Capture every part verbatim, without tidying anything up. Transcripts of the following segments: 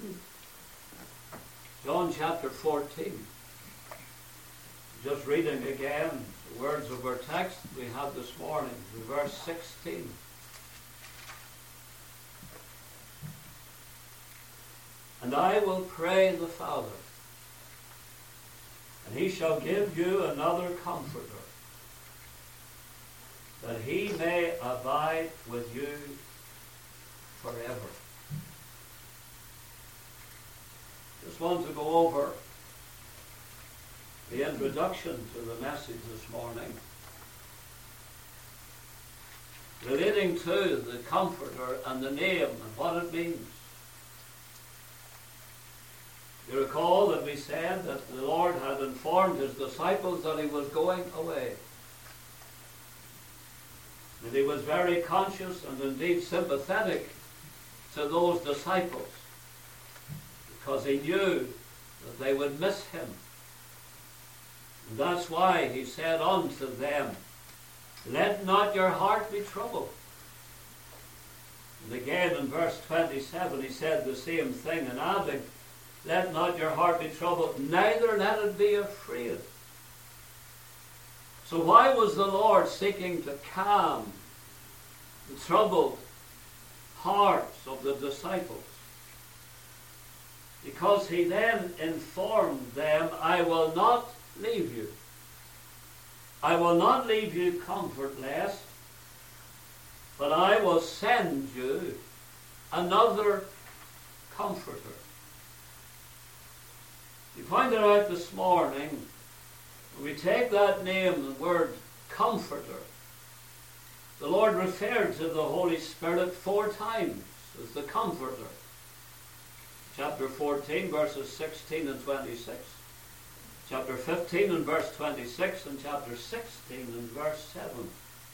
John chapter fourteen. Just reading again the words of our text we had this morning, verse sixteen. And I will pray the Father, and he shall give you another Comforter, that he may abide with you forever. Just want to go over the introduction to the message this morning, relating to the Comforter and the name and what it means. You recall that we said that the Lord had informed his disciples that he was going away. And he was very conscious and indeed sympathetic to those disciples, because he knew that they would miss him. And that's why he said unto them, let not your heart be troubled. And again in verse twenty-seven he said the same thing, and adding, let not your heart be troubled, neither let it be afraid. So why was the Lord seeking to calm the troubled hearts of the disciples? Because he then informed them, I will not leave you. I will not leave you comfortless, but I will send you another Comforter. We pointed out this morning, when we take that name, the word Comforter, the Lord referred to the Holy Spirit four times as the Comforter. Chapter fourteen, verses sixteen and twenty-six. Chapter fifteen and verse twenty-six, and chapter sixteen and verse seven.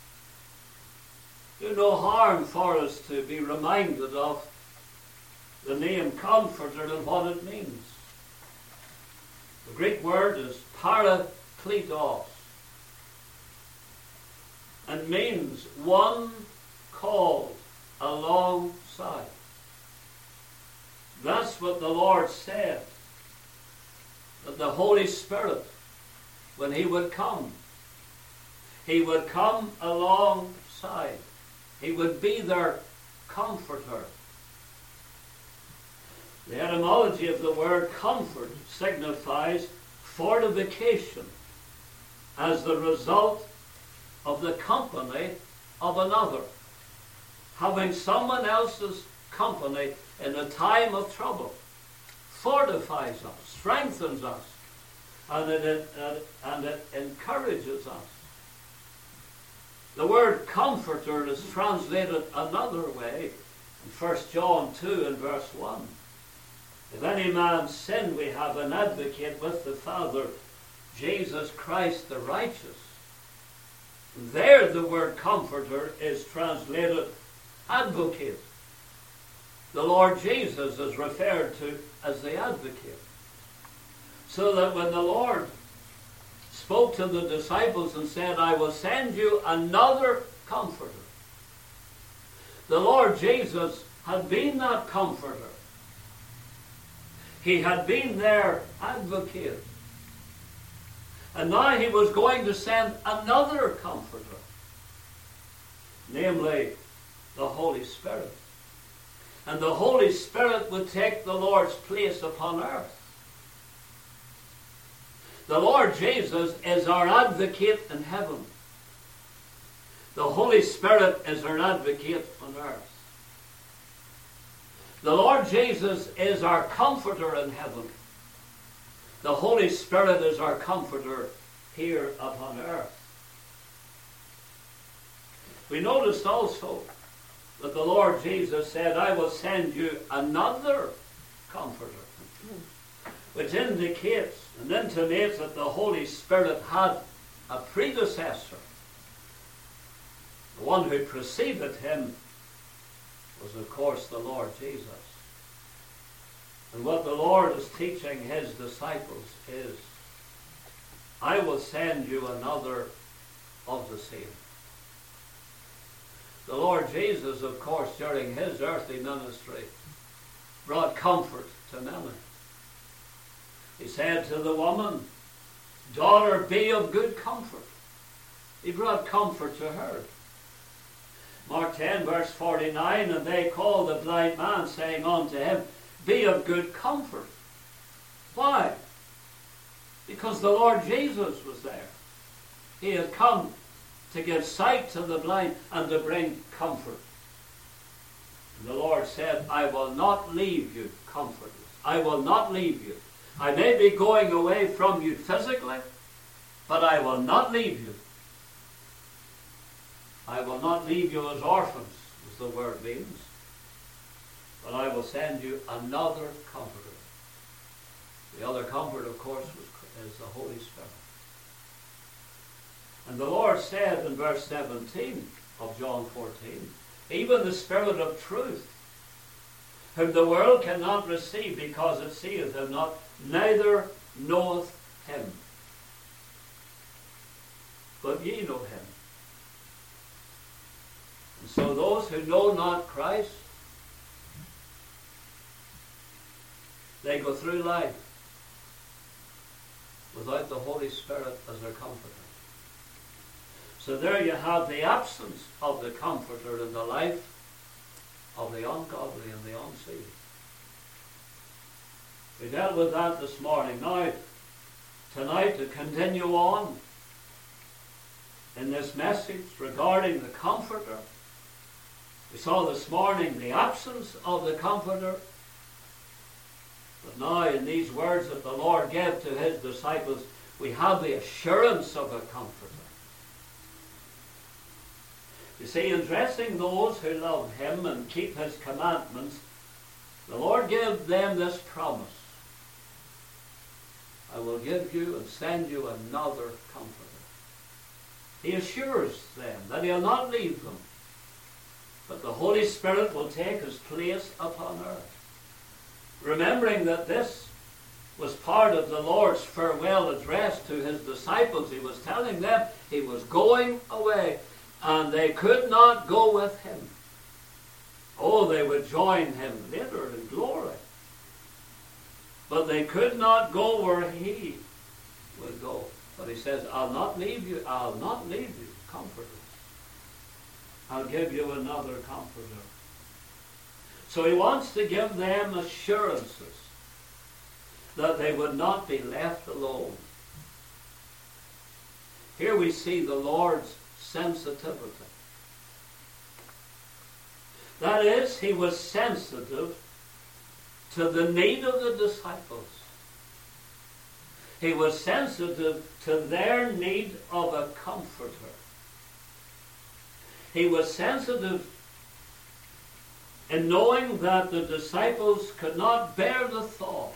Do no harm for us to be reminded of the name Comforter and what it means. The Greek word is parakletos, and means one called alongside. That's what the Lord said, that the Holy Spirit, when he would come, he would come alongside. He would be their Comforter. The etymology of the word comfort signifies fortification as the result of the company of another. Having someone else's company in a time of trouble fortifies us, strengthens us, and it, uh, and it encourages us. The word comforter is translated another way in First John two and verse one. If any man sin, we have an advocate with the Father, Jesus Christ the righteous. There the word comforter is translated advocate. The Lord Jesus is referred to as the advocate. So that when the Lord spoke to the disciples and said, I will send you another Comforter, the Lord Jesus had been that Comforter. He had been their advocate. And now he was going to send another Comforter, namely the Holy Spirit. And the Holy Spirit would take the Lord's place upon earth. The Lord Jesus is our advocate in heaven. The Holy Spirit is our advocate on earth. The Lord Jesus is our Comforter in heaven. The Holy Spirit is our Comforter here upon earth. We noticed also that the Lord Jesus said, I will send you another Comforter, which indicates and intimates that the Holy Spirit had a predecessor. The one who preceded him was, of course, the Lord Jesus. And what the Lord is teaching his disciples is, I will send you another of the same. The Lord Jesus, of course, during his earthly ministry, brought comfort to many. He said to the woman, daughter, be of good comfort. He brought comfort to her. Mark ten, verse forty-nine, and they called the blind man, saying unto him, be of good comfort. Why? Because the Lord Jesus was there. He had come to give sight to the blind and to bring comfort. And the Lord said, I will not leave you comfortless. I will not leave you. I may be going away from you physically, but I will not leave you. I will not leave you as orphans, as the word means, but I will send you another comforter. The other comfort, of course, was, is the Holy Spirit. And the Lord said in verse seventeen of John fourteen, even the Spirit of truth, whom the world cannot receive because it seeth him not, neither knoweth him. But ye know him. And so those who know not Christ, they go through life without the Holy Spirit as their comforter. So there you have the absence of the comforter in the life of the ungodly and the unsaved. We dealt with that this morning. Now, tonight, to continue on in this message regarding the comforter, we saw this morning the absence of the comforter. But now, in these words that the Lord gave to his disciples, we have the assurance of a comforter. You see, in addressing those who love him and keep his commandments, the Lord gave them this promise. I will give you and send you another comforter. He assures them that he'll not leave them, but the Holy Spirit will take his place upon earth. Remembering that this was part of the Lord's farewell address to his disciples, he was telling them he was going away, and they could not go with him. Oh, they would join him later in glory. But they could not go where he would go. But he says, I'll not leave you, I'll not leave you comfortless. I'll give you another comforter. So he wants to give them assurances that they would not be left alone. Here we see the Lord's sensitivity. That is, he was sensitive to the need of the disciples. He was sensitive to their need of a comforter. He was sensitive in knowing that the disciples could not bear the thought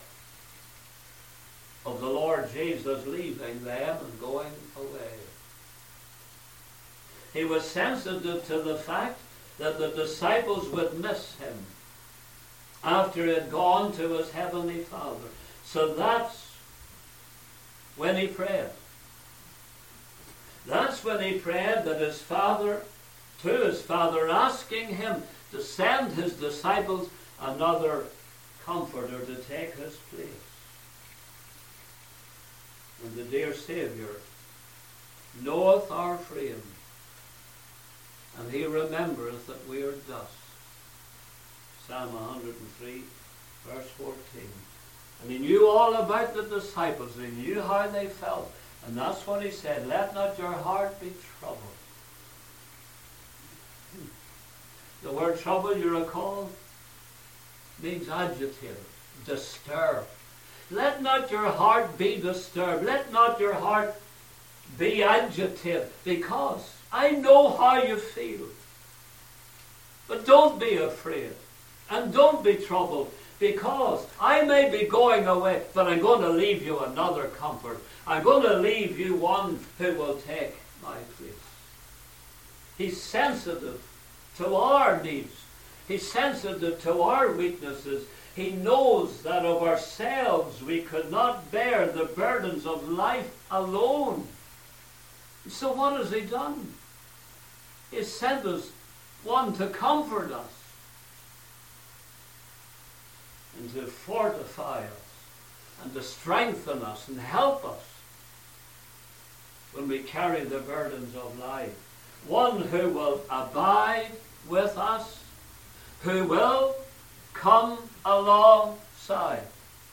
of the Lord Jesus leaving them and going away. He was sensitive to the fact that the disciples would miss him after he had gone to his heavenly Father. So that's when he prayed. That's when he prayed that his Father, to his Father, asking him to send his disciples another comforter to take his place. And the dear Saviour knoweth our frame, and he remembereth that we are dust. Psalm one hundred three, verse fourteen. And he knew all about the disciples. He knew how they felt. And that's what he said, let not your heart be troubled. The word trouble, you recall, means agitated, disturbed. Let not your heart be disturbed. Let not your heart be agitated, because I know how you feel. But don't be afraid. And don't be troubled, because I may be going away, but I'm going to leave you another comfort. I'm going to leave you one who will take my place. He's sensitive to our needs. He's sensitive to our weaknesses. He knows that of ourselves we could not bear the burdens of life alone. So what has he done? He sent us one to comfort us. and to fortify us and to strengthen us and help us when we carry the burdens of life. One who will abide with us, who will come alongside.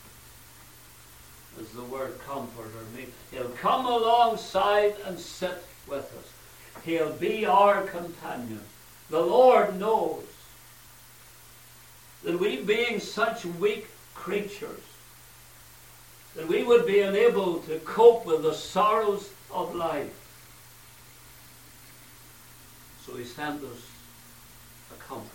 As the word comforter means, he'll come alongside and sit with us. He'll be our companion. The Lord knows that we, being such weak creatures, that we would be unable to cope with the sorrows of life. So he sent us a comforter.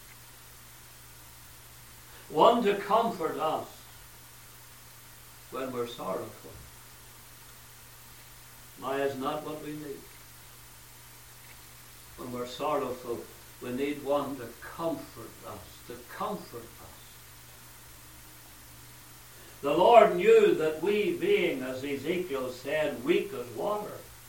One to comfort us when we're sorrowful. Now is not what we need. When we're sorrowful, we need one to comfort us, to comfort us. The Lord knew that we, being, as Ezekiel said, weak as water,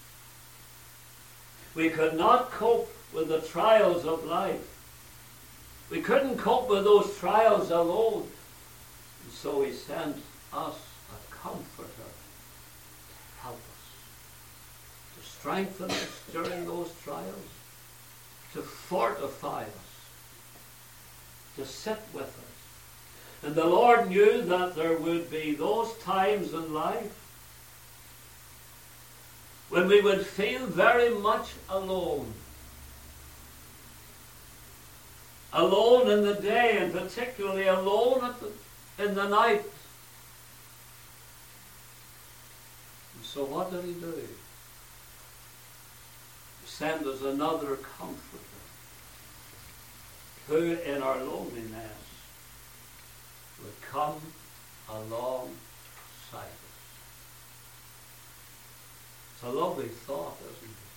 we could not cope with the trials of life. We couldn't cope with those trials alone. And so he sent us a comforter to help us, to strengthen us during those trials, to fortify us, to sit with us. And the Lord knew that there would be those times in life when we would feel very much alone. Alone in the day, and particularly alone at the, in the night. And so what did he do? He sent us another comforter, who in our loneliness would come alongside us. It's a lovely thought, isn't it?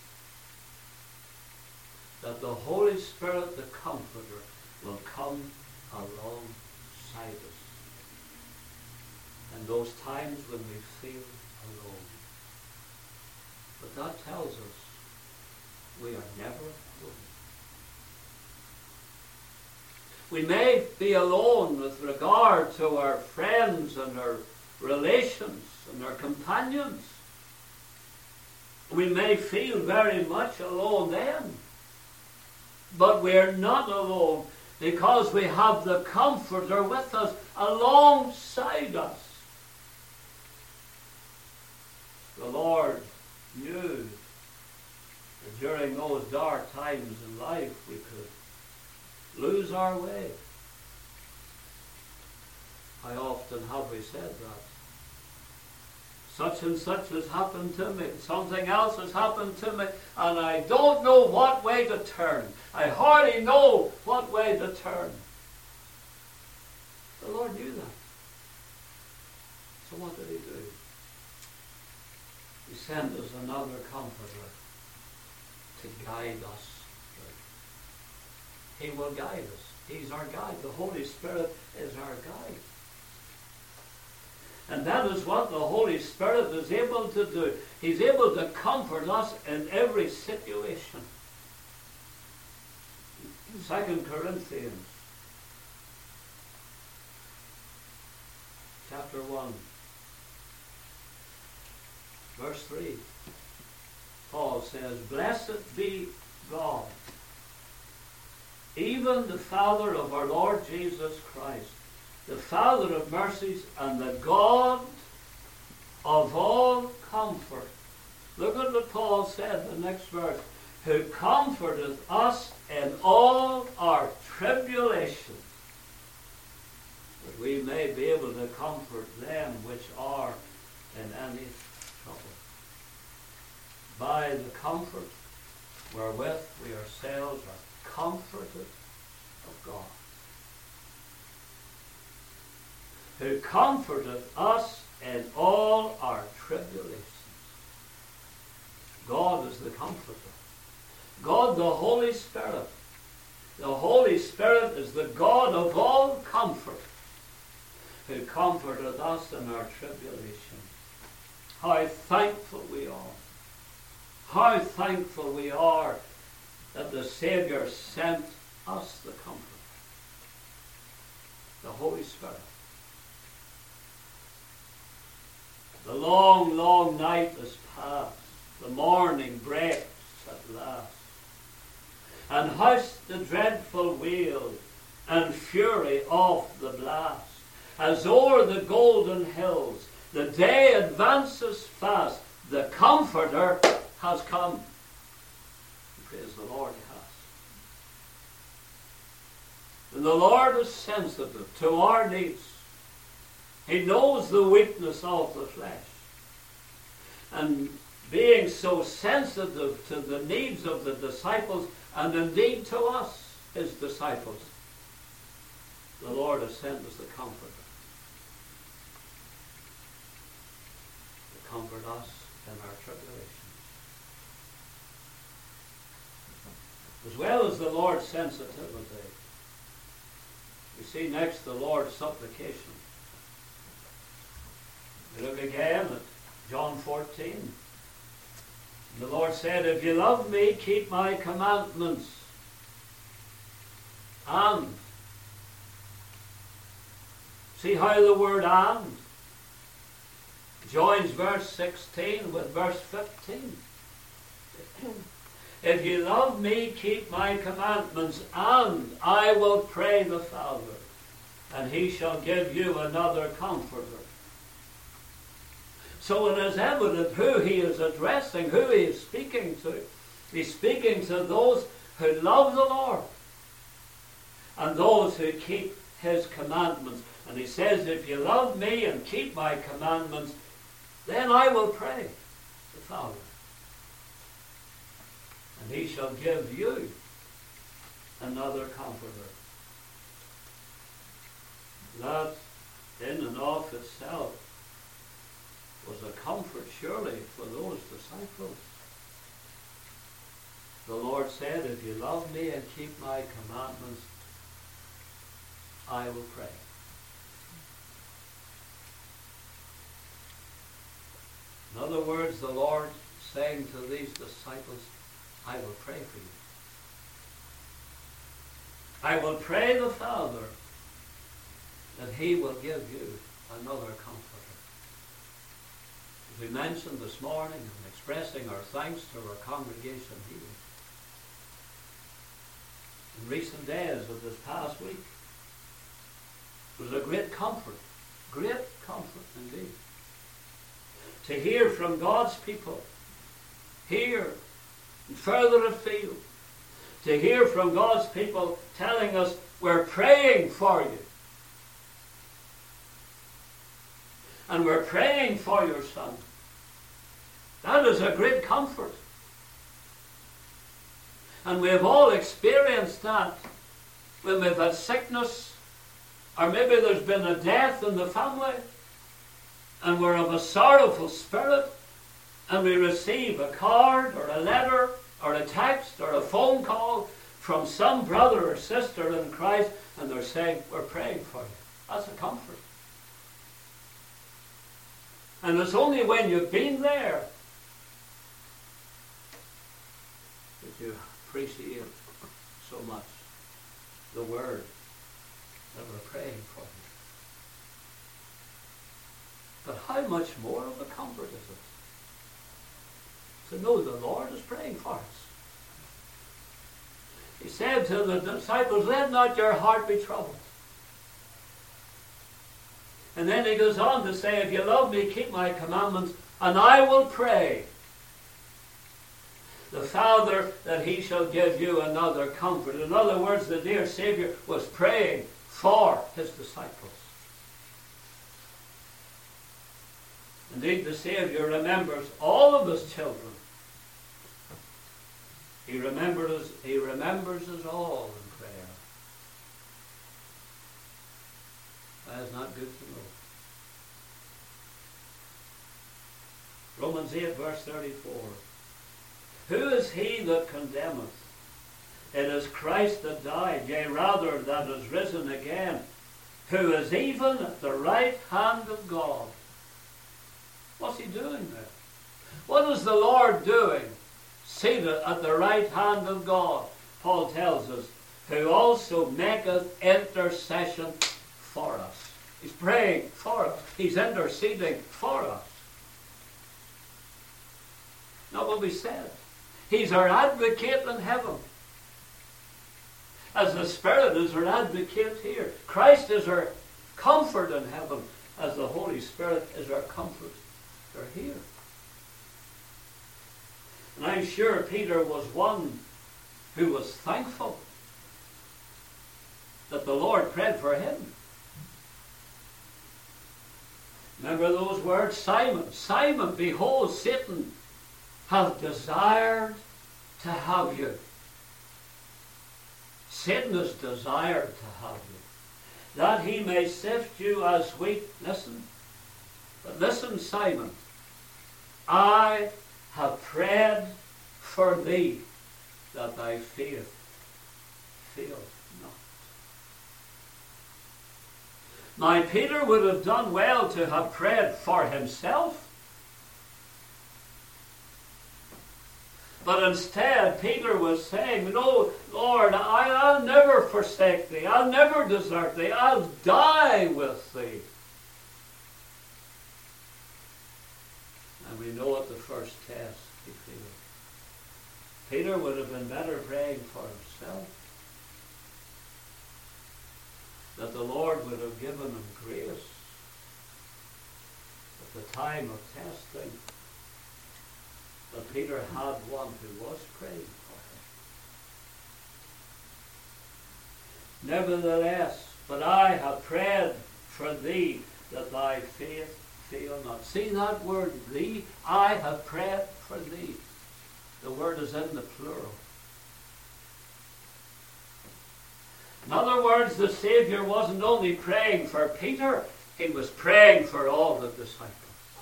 That the Holy Spirit, the Comforter, will come alongside us in those times when we feel alone. But that tells us we are never alone. We may be alone with regard to our friends and our relations and our companions. We may feel very much alone then. But we're not alone because we have the Comforter with us, alongside us. The Lord knew that during those dark times in life we could lose our way. How often have we said that? Such and such has happened to me. Something else has happened to me. And I don't know what way to turn. I hardly know what way to turn. The Lord knew that. So what did he do? He sent us another comforter to guide us through. He will guide us. He's our guide. The Holy Spirit is our guide. And that is what the Holy Spirit is able to do. He's able to comfort us in every situation. Second Corinthians chapter one, verse three. Paul says, "Blessed be God, even the Father of our Lord Jesus Christ, the Father of mercies and the God of all comfort." Look at what Paul said in the next verse. "Who comforteth us in all our tribulation, that we may be able to comfort them which are in any trouble." By the comfort wherewith we ourselves are comforted of God. Who comforteth us in all our tribulations. God is the comforter. God, the Holy Spirit. The Holy Spirit is the God of all comfort, who comforteth us in our tribulation. How thankful we are. How thankful we are that the Savior sent us the comfort. The the Holy Spirit. The long, long night is past. The morning breaks at last. And hushed the dreadful wail and fury of the blast. As o'er the golden hills the day advances fast, the Comforter has come. Praise the Lord, he has. And the Lord is sensitive to our needs. He knows the weakness of the flesh. And being so sensitive to the needs of the disciples, and indeed to us, his disciples, the Lord has sent us the Comforter. To comfort us in our tribulations. As well as the Lord's sensitivity, we see next the Lord's supplication. We look again at John fourteen. The Lord said, if you love me, keep my commandments. And. See how the word and joins verse sixteen with verse fifteen. If you love me, keep my commandments, and I will pray the Father, and he shall give you another Comforter. So it is evident who he is addressing, who he is speaking to. He's speaking to those who love the Lord and those who keep his commandments. And he says, if you love me and keep my commandments, then I will pray the Father, and he shall give you another Comforter. That in and of itself was a comfort surely for those disciples. The Lord said, if you love me and keep my commandments, I will pray. In other words, the Lord saying to these disciples, I will pray for you. I will pray the Father that he will give you another Comforter. As we mentioned this morning, and expressing our thanks to our congregation here, in recent days of this past week, it was a great comfort, great comfort indeed, to hear from God's people, here and further afield, to hear from God's people telling us, we're praying for you. And we're praying for your son. That is a great comfort. And we have all experienced that when we've had sickness, or maybe there's been a death in the family, and we're of a sorrowful spirit, and we receive a card or a letter or a text or a phone call from some brother or sister in Christ, and they're saying, we're praying for you. That's a comfort. And it's only when you've been there that you appreciate so much the word that we're praying for you. But how much more of a comfort is it to know the Lord is praying for us? He said to the disciples, let not your heart be troubled. And then he goes on to say, if you love me, keep my commandments, and I will pray the Father that he shall give you another comfort. In other words, the dear Savior was praying for his disciples. Indeed, the Savior remembers all of his children. He remembers, he remembers us all in prayer. That is not good to know. Romans eight verse thirty-four. Who is he that condemneth? It is Christ that died, yea rather that is risen again, who is even at the right hand of God. What's he doing there? What is the Lord doing seated at the right hand of God? Paul tells us, who also maketh intercession for us. He's praying for us. He's interceding for us. Not what we said. He's our advocate in heaven. As the Spirit is our advocate here. Christ is our comfort in heaven, as the Holy Spirit is our comfort here. And I'm sure Peter was one who was thankful that the Lord prayed for him. Remember those words? Simon, Simon, behold, Satan hath desired to have you. Satan has desired to have you, that he may sift you as wheat. Listen. But listen, Simon, I have prayed for thee, that thy faith fail not. Now, Peter would have done well to have prayed for himself. But instead, Peter was saying, no, Lord, I, I'll never forsake thee. I'll never desert thee. I'll die with thee. And we know at the first test he failed. Peter would have been better praying for himself, that the Lord would have given him grace at the time of testing. But Peter had one who was praying for him. Nevertheless, but I have prayed for thee, that thy faith fail not. See that word, thee? I have prayed for thee. The word is in the plural. In other words, the Savior wasn't only praying for Peter, he was praying for all the disciples.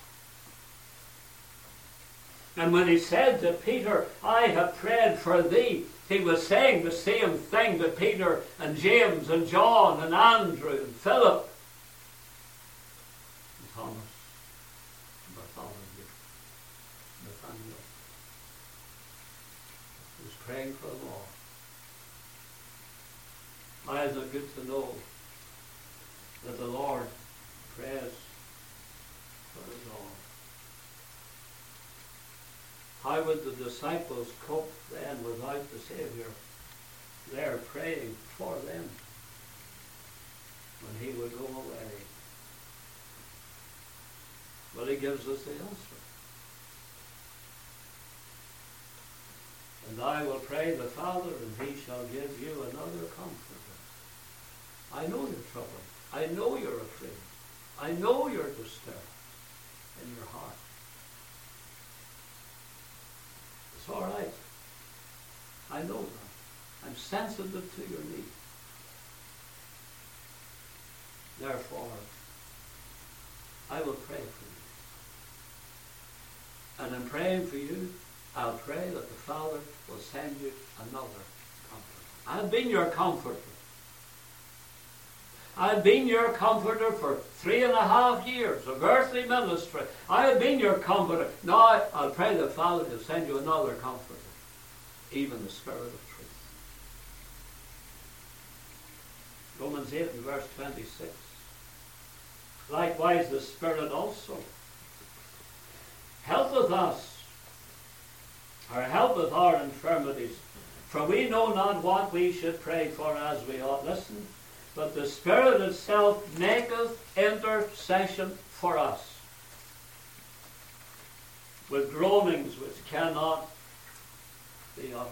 And when he said to Peter, I have prayed for thee, he was saying the same thing to Peter and James and John and Andrew and Philip and Thomas and Bartholomew and Nathaniel. He was praying for them all. Why is it good to know that the Lord prays for us all? How would the disciples cope then without the Savior there praying for them when he would go away? Well, he gives us the answer. And I will pray the Father, and he shall give you another comforter. I know you're troubled. I know you're afraid. I know you're disturbed in your heart. It's all right. I know that. I'm sensitive to your need. Therefore, I will pray for you. And in praying for you, I'll pray that the Father will send you another comforter. I've been your comforter. I've been your comforter for three and a half years of earthly ministry. I have been your comforter. Now I'll pray the Father to send you another comforter, even the Spirit of truth. Romans eight and verse twenty-six. Likewise the Spirit also helpeth us, or helpeth our infirmities. For we know not what we should pray for as we ought. Listen. But the Spirit itself maketh intercession for us with groanings which cannot be uttered.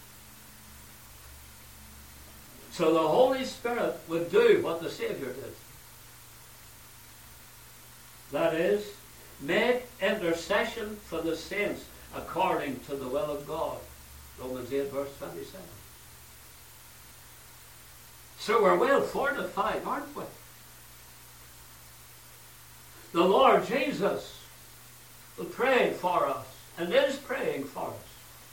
So the Holy Spirit would do what the Savior did. That is, make intercession for the saints according to the will of God. Romans eight verse twenty-seven. So we're well fortified, aren't we? The Lord Jesus will pray for us and is praying for us.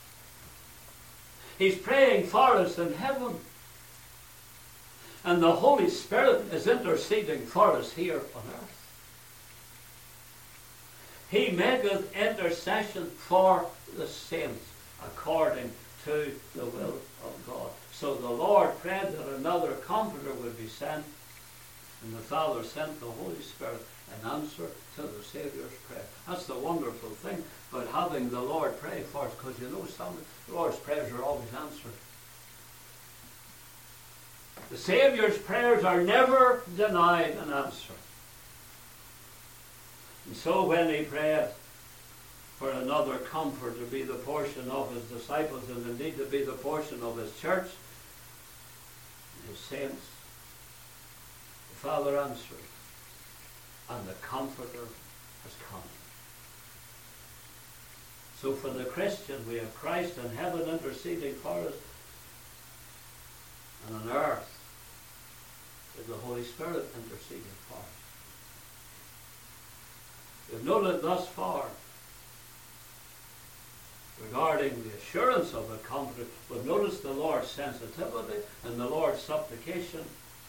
He's praying for us in heaven. And the Holy Spirit is interceding for us here on earth. He maketh intercession for the saints according to the will of God. So the Lord prayed that another comforter would be sent, And the Father sent the Holy Spirit in answer to the Saviour's prayer. That's the wonderful thing about having the Lord pray for us, because you know some of the Lord's prayers are always answered. The Saviour's prayers are never denied an answer. And so when he prayed for another comfort to be the portion of his disciples, and indeed to be the portion of his church, his saints, the Father answered, and the Comforter has come. So for the Christian, we have Christ in heaven interceding for us, and on earth is the Holy Spirit interceding for us. We've noted thus far, regarding the assurance of the Comforter, we've noticed the Lord's sensitivity and the Lord's supplication.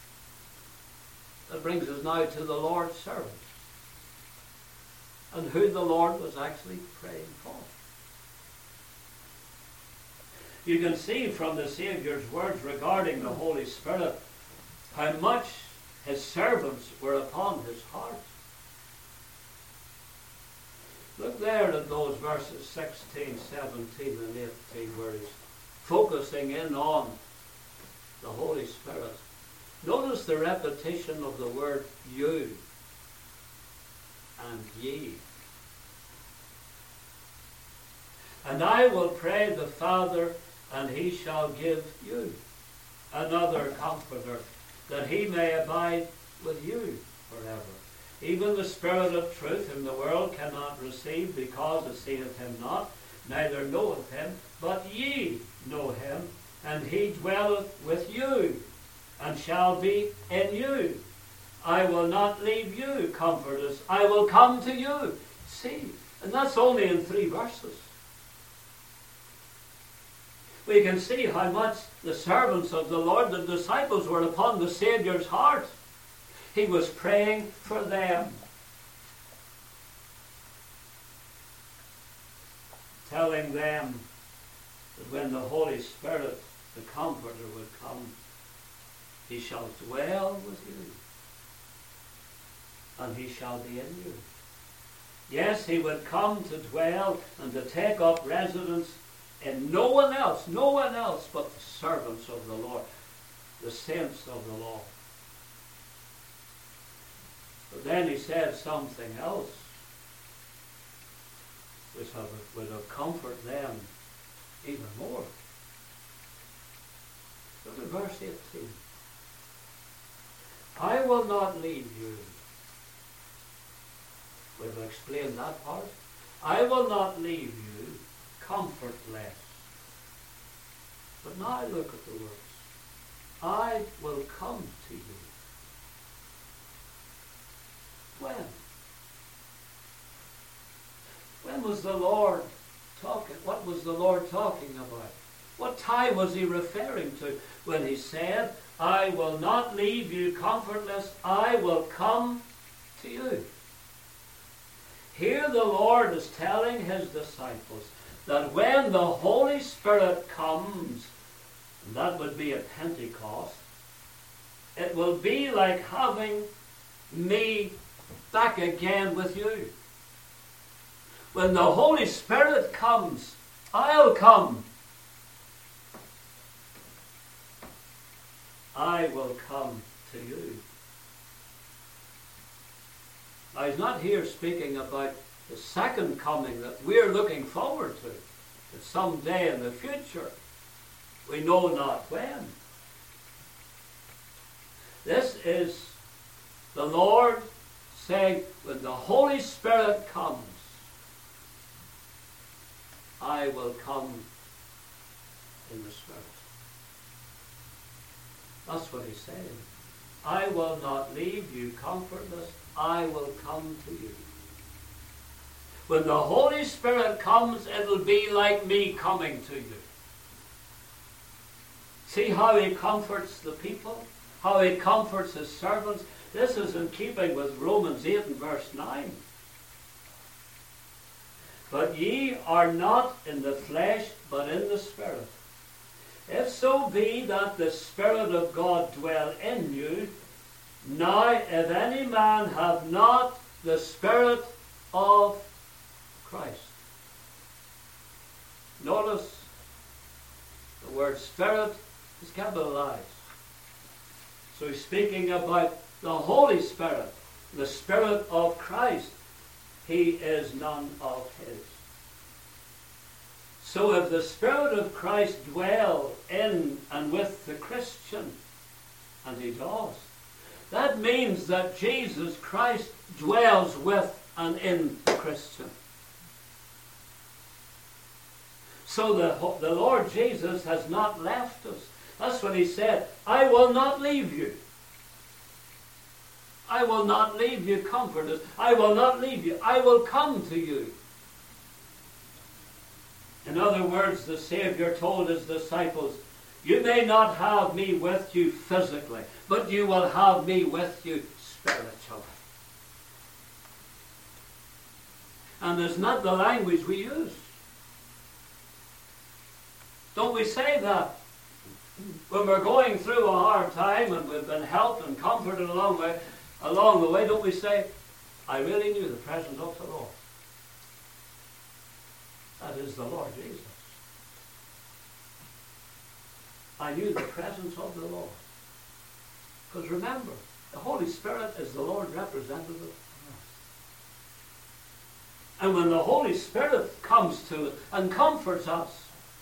That brings us now to the Lord's servant, and who the Lord was actually praying for. You can see from the Saviour's words regarding the Holy Spirit how much his servants were upon his heart. Look there at those verses sixteen, seventeen, and eighteen, where he's focusing in on the Holy Spirit. Notice the repetition of the word you and ye. And I will pray the Father, and he shall give you another Comforter, that he may abide with you forever. Even the Spirit of truth, whom the world cannot receive, because it seeth him not, neither knoweth him, but ye know him, and he dwelleth with you, and shall be in you. I will not leave you comfortless. I will come to you. See, and that's only in three verses. We can see how much the servants of the Lord, the disciples, were upon the Saviour's heart. He was praying for them, telling them that when the Holy Spirit, the Comforter, would come, he shall dwell with you, and he shall be in you. Yes, he would come to dwell and to take up residence in no one else, no one else but the servants of the Lord, the saints of the Lord. But then he said something else which would have comforted them even more. Look at verse eighteen. I will not leave you. We've explained that part. I will not leave you comfortless. But now look at the words. I will come to you. When? When was the Lord talking? What was the Lord talking about? What time was he referring to when he said, I will not leave you comfortless, I will come to you? Here the Lord is telling his disciples that when the Holy Spirit comes, and that would be at Pentecost, it will be like having me back again with you. When the Holy Spirit comes, I'll come. I will come to you. Now, he's not here speaking about the second coming that we're looking forward to. That someday in the future, we know not when. This is the Lord saying, when the Holy Spirit comes, I will come in the Spirit. That's what he's saying. I will not leave you comfortless. I will come to you. When the Holy Spirit comes, it'll be like me coming to you. See how he comforts the people? How he comforts his servants? This is in keeping with Romans eight and verse nine. But ye are not in the flesh, but in the Spirit. If so be that the Spirit of God dwell in you, Now, if any man have not the Spirit of Christ. Notice the word Spirit is capitalized. So he's speaking about the Holy Spirit, the Spirit of Christ. He is none of his. So if the Spirit of Christ dwell in and with the Christian, and he does, that means that Jesus Christ dwells with and in the Christian. So the, the Lord Jesus has not left us. That's what he said. I will not leave you. I will not leave you comfortless. I will not leave you. I will come to you. In other words, the Savior told his disciples, you may not have me with you physically, but you will have me with you spiritually. And it's not the language we use. Don't we say that? When we're going through a hard time and we've been helped and comforted along the way, along the way, don't we say, I really knew the presence of the Lord. That is the Lord Jesus. I knew the presence of the Lord. Because remember, the Holy Spirit is the Lord representative. And when the Holy Spirit comes to us and comforts us,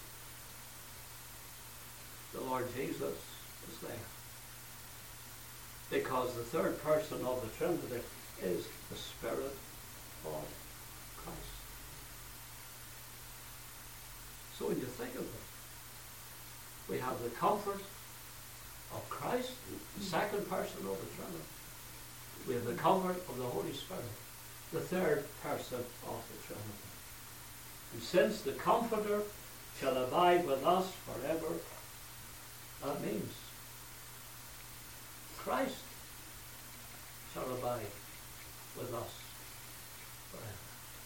the Lord Jesus is there. Because the third person of the Trinity is the Spirit of Christ. So when you think of it, we have the comfort of Christ, the second person of the Trinity. We have the comfort of the Holy Spirit, the third person of the Trinity. And since the Comforter shall abide with us forever, that means Christ shall abide with us forever.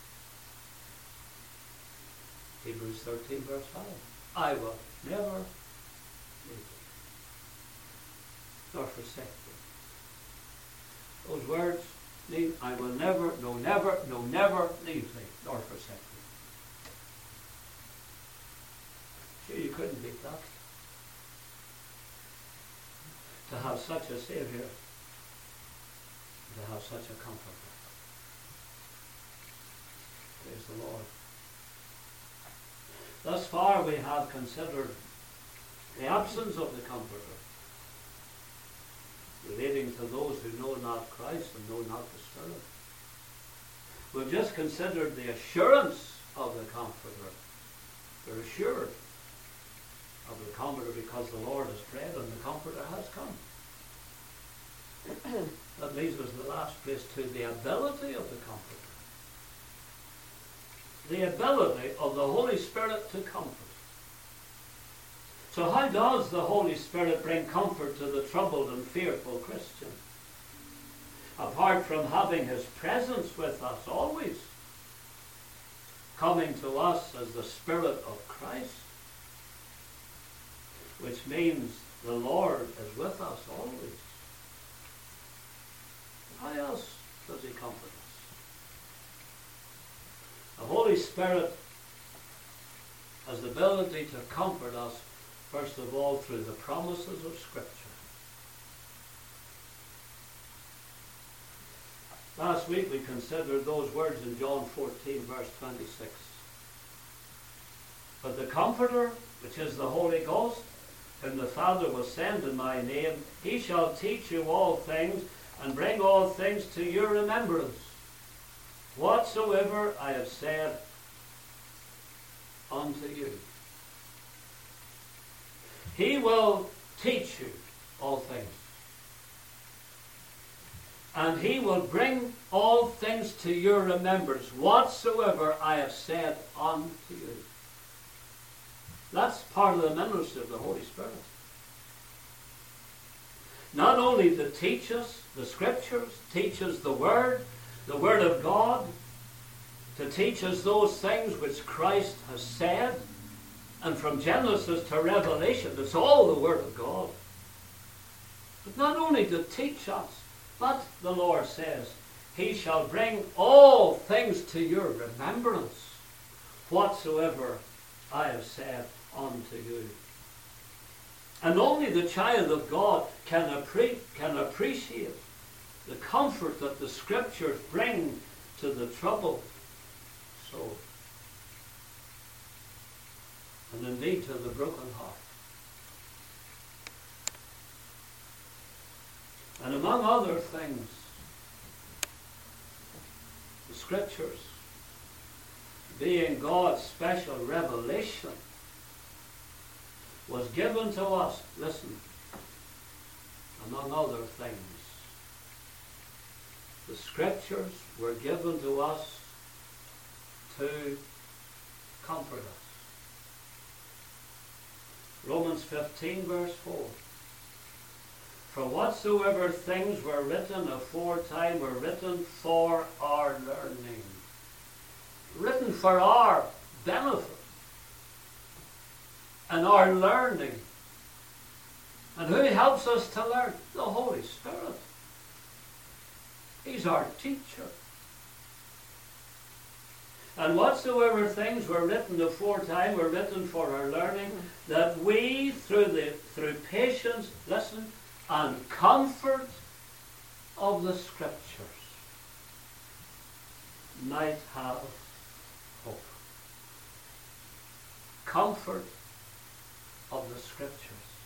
Hebrews thirteen verse five. I will never leave you, nor forsake you. Those words mean I will never, no never, no never leave thee, nor forsake you. Sure, you couldn't beat that. To have such a Savior, to have such a Comforter. Praise the Lord. Thus far we have considered the absence of the Comforter, relating to those who know not Christ and know not the Spirit. We've just considered the assurance of the Comforter. They're assured of the Comforter because the Lord has prayed and the Comforter has come. That leads us to the last place, to the ability of the Comforter. The ability of the Holy Spirit to comfort. So how does the Holy Spirit bring comfort to the troubled and fearful Christian? Apart from having his presence with us always, coming to us as the Spirit of Christ, which means the Lord is with us always. How else does he comfort us? The Holy Spirit has the ability to comfort us, first of all, through the promises of Scripture. Last week we considered those words in John fourteen, verse twenty-six. But the Comforter, which is the Holy Ghost, whom the Father will send in my name, he shall teach you all things, and bring all things to your remembrance, whatsoever I have said unto you. He will teach you all things. And he will bring all things to your remembrance, whatsoever I have said unto you. That's part of the ministry of the Holy Spirit. Not only to teach us the Scriptures, teach us the Word, the Word of God, to teach us those things which Christ has said, and from Genesis to Revelation, it's all the Word of God. But not only to teach us, But the Lord says, He shall bring all things to your remembrance, whatsoever I have said unto you. And only the child of God can, appre- can appreciate the comfort that the Scriptures bring to the troubled soul, and indeed to the broken heart. And among other things, the Scriptures, being God's special revelation, was given to us, listen, among other things, the Scriptures were given to us to comfort us. Romans fifteen verse four. For whatsoever things were written aforetime were written for our learning. Written for our benefit and our learning. And who helps us to learn? The Holy Spirit. He's our teacher. And whatsoever things were written aforetime were written for our learning, that we through the through patience, listen, and comfort of the Scriptures might have hope. Comfort of the Scriptures.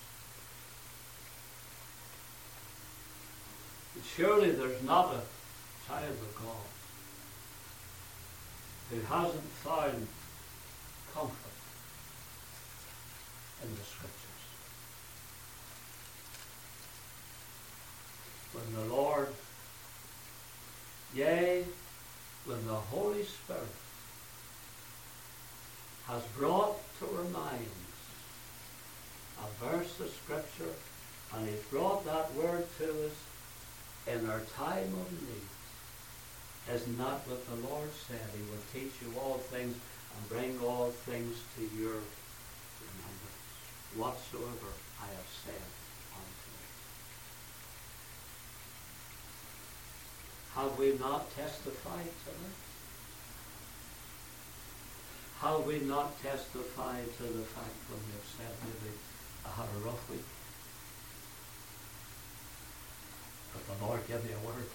And surely there's not a child of God who hasn't found comfort in the Scriptures. When the Lord, yea, when the Holy Spirit has brought to our minds a verse of Scripture, and He's brought that word to us in our time of need, is not what the Lord said? He will teach you all things and bring all things to your remembrance, whatsoever I have said unto you. Have we not testified to it? Have we not testified to the fact when we have said maybe I had a rough week, but the Lord gave me a word?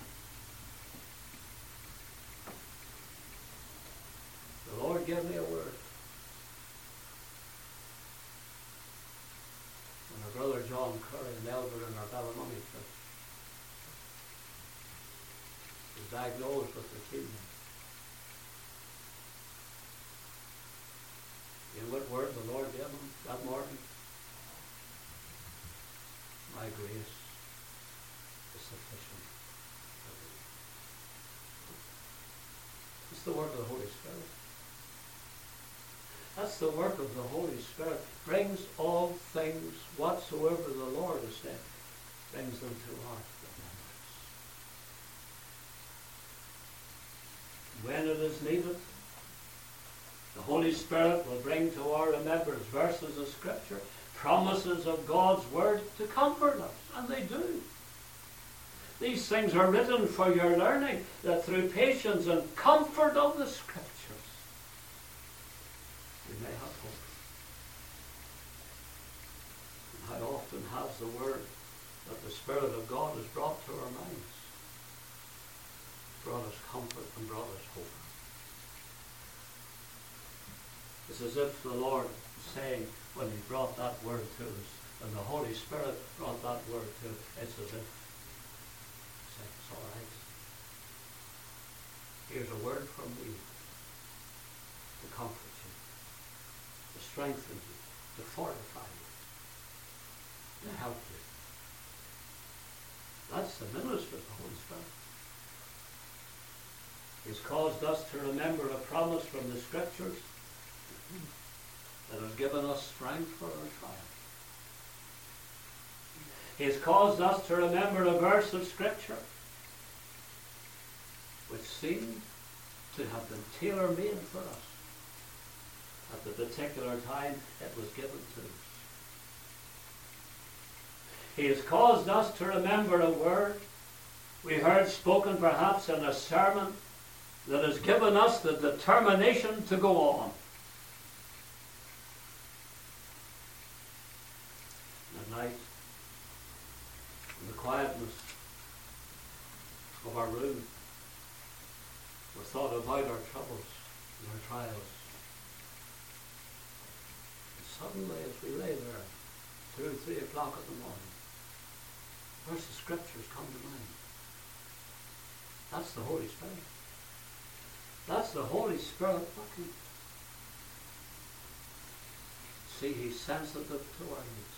The Lord gave me a word. When our brother John Curry, an elder in our Ballymoney church, was diagnosed with leukemia. You know what word the Lord gave him that morning? My grace is sufficient for thee. It's the work of the Holy Spirit. That's the work of the Holy Spirit. Brings all things whatsoever the Lord has said, brings them to our remembrance. When it is needed, the Holy Spirit will bring to our remembrance verses of Scripture, promises of God's Word to comfort us. And they do. These things are written for your learning, that through patience and comfort of the Scriptures, we may have hope. And how often has the Word that the Spirit of God has brought to our minds brought us comfort and brought us hope? It's as if the Lord was saying, when He brought that word to us, and the Holy Spirit brought that word to us, it's as if He said, it's all right. Here's a word from me to comfort you, to strengthen you, to fortify you, to help you. That's the ministry of the Holy Spirit. He's caused us to remember a promise from the Scriptures that has given us strength for our trial. He has caused us to remember a verse of Scripture which seemed to have been tailor-made for us at the particular time it was given to us. He has caused us to remember a word we heard spoken perhaps in a sermon that has given us the determination to go on. At night, in the quietness of our room, we thought about our troubles and our trials. And suddenly, as we lay there, two or three o'clock in the morning, verse of scriptures come to mind. That's the Holy Spirit. That's the Holy Spirit working. See, he's sensitive to our needs.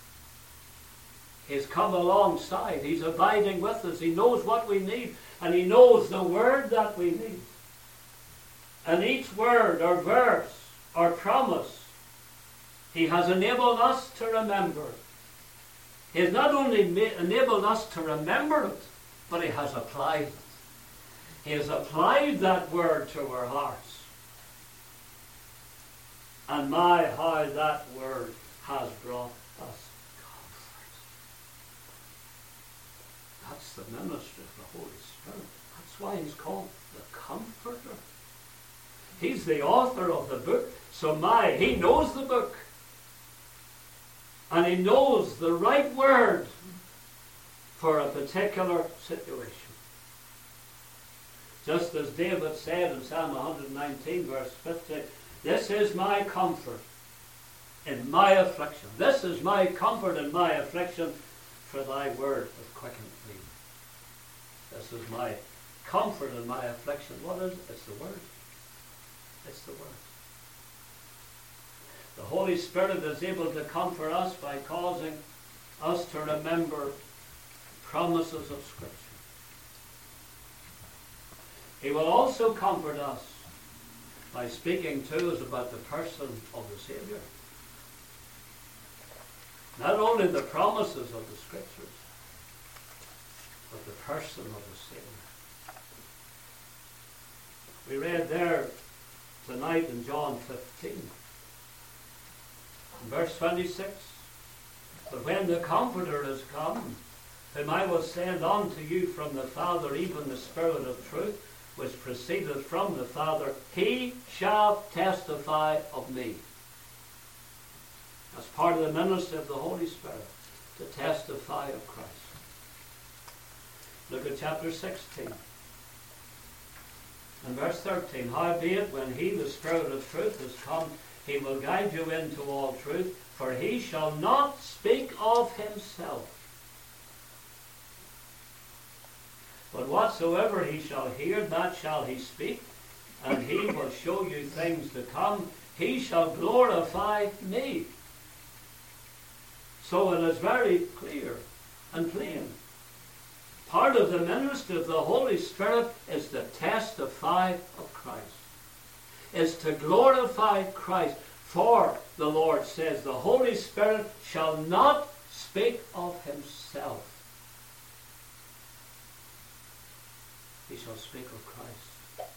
He's come alongside. He's abiding with us. He knows what we need, and he knows the word that we need. And each word or verse or promise, he has enabled us to remember. He has not only ma- enabled us to remember it, but he has applied it. He has applied that word to our hearts. And my, how that word has brought us comfort. That's the ministry of the Holy Spirit. That's why he's called the Comforter. He's the author of the book. So my, he knows the book. And he knows the right word for a particular situation. Just as David said in Psalm one nineteen, verse fifty, this is my comfort in my affliction. This is my comfort in my affliction, for thy word hath quickened me. This is my comfort in my affliction. What is it? It's the word. It's the word. The Holy Spirit is able to comfort us by causing us to remember promises of Scripture. He will also comfort us by speaking to us about the person of the Saviour. Not only the promises of the Scriptures, but the person of the Saviour. We read there tonight in John fifteen, in verse twenty-six, but when the Comforter is come, whom I will send unto you from the Father, even the Spirit of truth, which proceedeth from the Father, he shall testify of me. That's part of the ministry of the Holy Spirit, to testify of Christ. Look at chapter sixteen. And verse thirteen, howbeit when he, the Spirit of truth, is come, he will guide you into all truth, for he shall not speak of himself, but whatsoever he shall hear, that shall he speak, and he will show you things to come. He shall glorify me. So it is very clear and plain. Part of the ministry of the Holy Spirit is to testify of Christ. Is to glorify Christ. For, the Lord says, the Holy Spirit shall not speak of himself. He shall speak of Christ.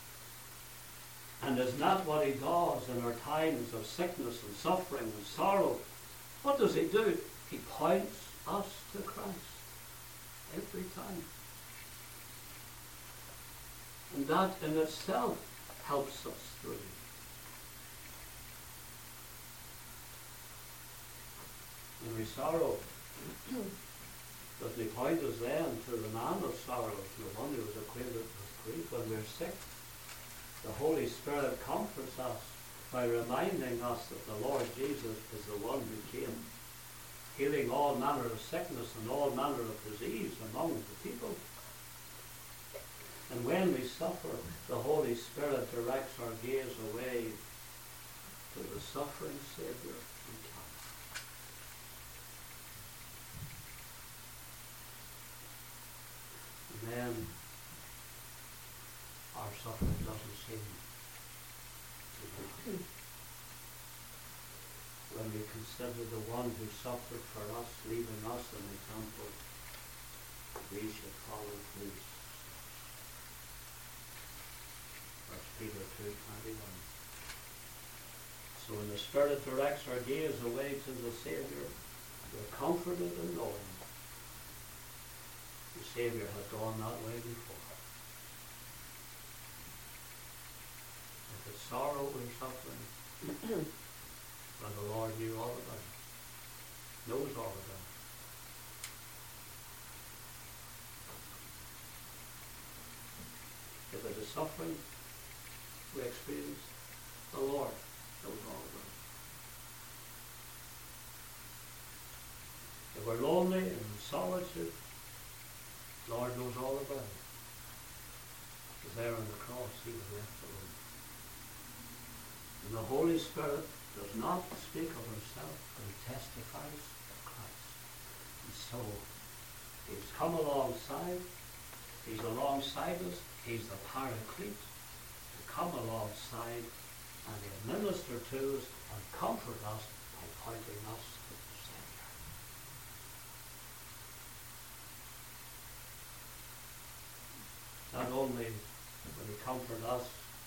And is not what he does in our times of sickness and suffering and sorrow. What does he do? He points us to Christ every time. And that in itself helps us through. When we sorrow, does he point us then to the man of sorrow, to the one who was acquainted with grief? When we're sick, the Holy Spirit comforts us by reminding us that the Lord Jesus is the one who came, healing all manner of sickness and all manner of disease among the people. And when we suffer, the Holy Spirit directs our gaze away to the suffering Saviour and Calvary. And then our suffering doesn't seem to be. When we consider the one who suffered for us, leaving us an example, we should follow his. First Peter two twenty-one. So when the Spirit directs our gaze away to the Saviour, we're comforted in knowing The Saviour has gone that way before. If it's sorrow or suffering, well, the Lord knew all about it, knows all about it. If it is suffering we experience, the Lord knows all about it. If we're lonely and in solitude, the Lord knows all about it. Because there on the cross he was left alone. And the Holy Spirit does not speak of himself, but he testifies of Christ. And so he's come alongside, he's alongside us, he's the Paraclete to come alongside and he'll minister to us and comfort us by pointing us to the Saviour. Not only will he comfort us,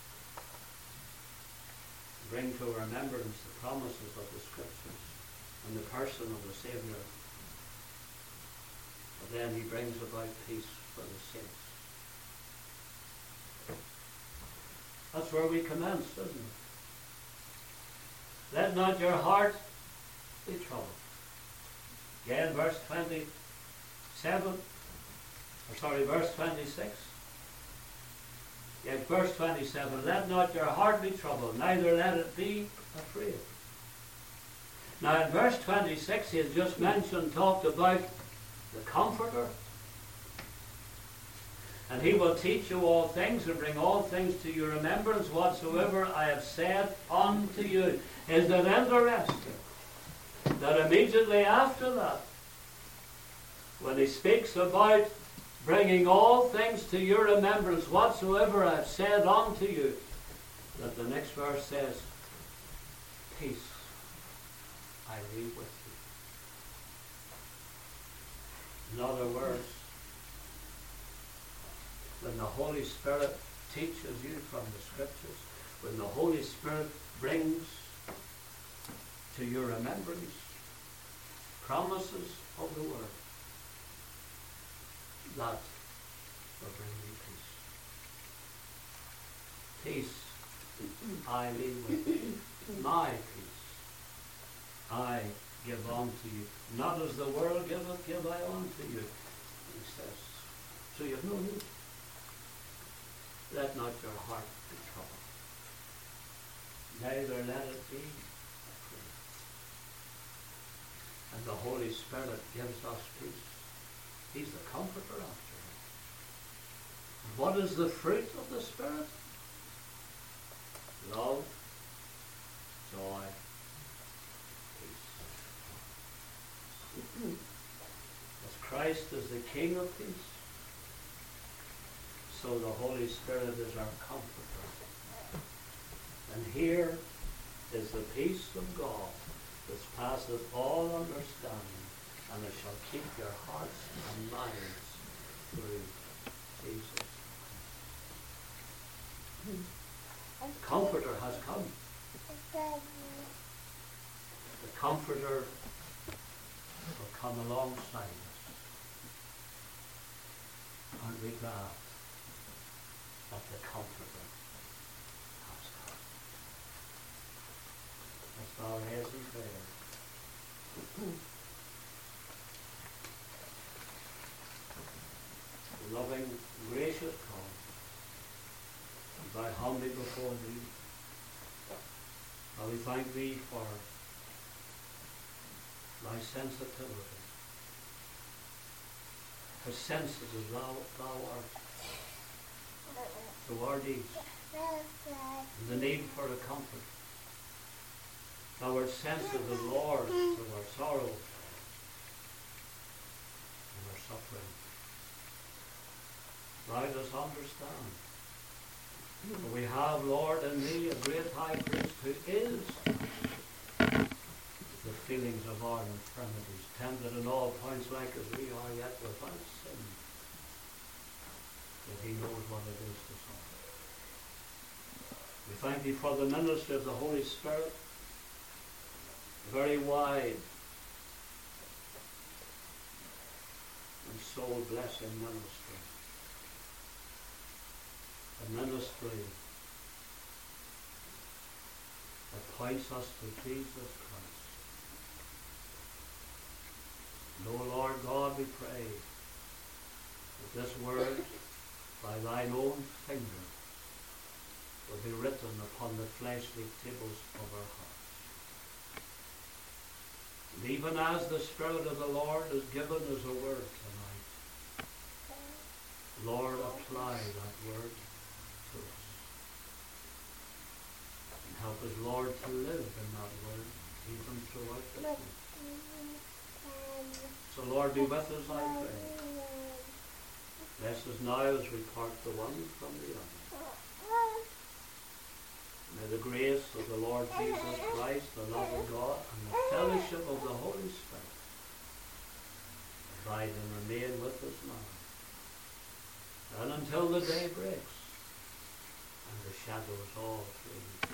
bring to remembrance the promises of the Scriptures and the person of the Saviour, but then he brings about peace for the saints. That's where we commence, isn't it? Let not your heart be troubled. Again, verse twenty-seven, or sorry, verse twenty-six. Yet verse twenty-seven, let not your heart be troubled, neither let it be afraid. Now in verse twenty-six, he has just mentioned, talked about the Comforter. And he will teach you all things and bring all things to your remembrance whatsoever I have said unto you. Is it interesting that immediately after that, when he speaks about bringing all things to your remembrance whatsoever I have said unto you, that the next verse says, peace I leave with you. In other words, when the Holy Spirit teaches you from the Scriptures, when the Holy Spirit brings to your remembrance promises of the Word, that will bring you peace. Peace I leave with you. My peace I give unto you. Not as the world giveth, give I unto you. He says. So you have no need. Let not your heart be troubled. Neither let it be afraid. And the Holy Spirit gives us peace. He's the Comforter after all. What is the fruit of the Spirit? Love, joy, peace. As Christ is the King of peace, so the Holy Spirit is our Comforter. And here is the peace of God which passeth all understanding, and it shall keep your hearts and minds through Jesus Christ. The Comforter has come. The Comforter will come alongside us. Aren't we glad that the Comforter has come? Let's bow our heads in prayer. Loving, gracious God, we bow humbly before thee. And we thank thee for thy sensitivity, how sensitive thou, thou art to our needs and the need for a comfort. Thou art sensitive, Lord, to our sorrows and our suffering. Thou dost understand. For we have, Lord, in thee a great high priest who is the feelings of our infirmities, tempted in all points like as we are, yet without sin. That he knows what it is to suffer. We thank thee for the ministry of the Holy Spirit, very wide and soul-blessing ministry. A ministry that points us to Jesus Christ. And, O Lord God, we pray that this word, by thine own finger, will be written upon the fleshly tables of our hearts. And even as the Spirit of the Lord is given as a word tonight, Lord, apply that word to us. And help us, Lord, to live in that word, even throughout this week. So, Lord, be with us, I pray. Bless us now as we part the one from the other. May the grace of the Lord Jesus Christ, the love of God, and the fellowship of the Holy Spirit abide and remain with us now, and until the day breaks and the shadows all flee.